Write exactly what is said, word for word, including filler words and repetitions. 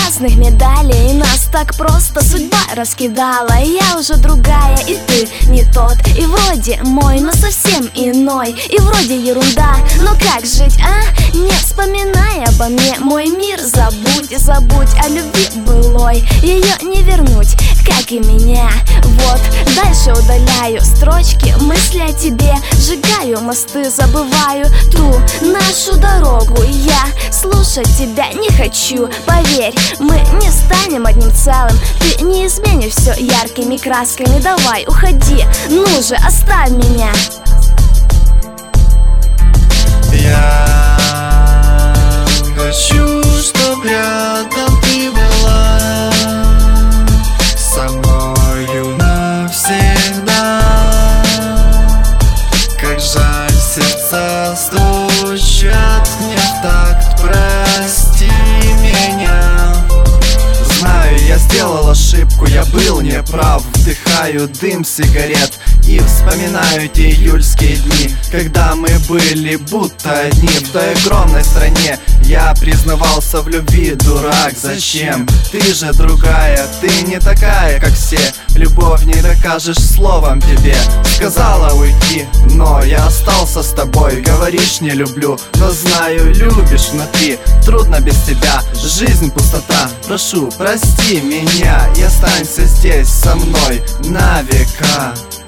разных медалей, нас так просто судьба раскидала. Я уже другая, и ты не тот, и вроде мой, но совсем иной. И вроде ерунда, но как жить, а? Не вспоминай обо мне, мой мир забудь, забудь о любви былой. Ее не вернуть, как и меня. Вот, дальше удаляю строчки, мысли о тебе, сжигаю мосты, забываю ту нашу дорогу. Я слушать тебя не хочу, поверь, мы не станем одним целым. Ты не изменишь все яркими красками, давай, уходи, ну же, оставь меня. Я хочу, чтоб рядом ты была со мною навсегда. Как жаль, сердца стучат мне в такт, прости меня. Знаю, я сделал ошибку, я был неправ. Вдыхаю дым сигарет и вспоминаю те июльские дни, когда мы были будто одни в той огромной стране. Я признавался в любви, дурак, зачем? Ты же другая, ты не такая, как все. Любовь не докажешь словом тебе. Сказала уйти, но я остался с тобой. Говоришь, не люблю, но знаю, любишь внутри. Трудно без тебя, жизнь пустота. Прошу, прости меня и останься здесь со мной на века.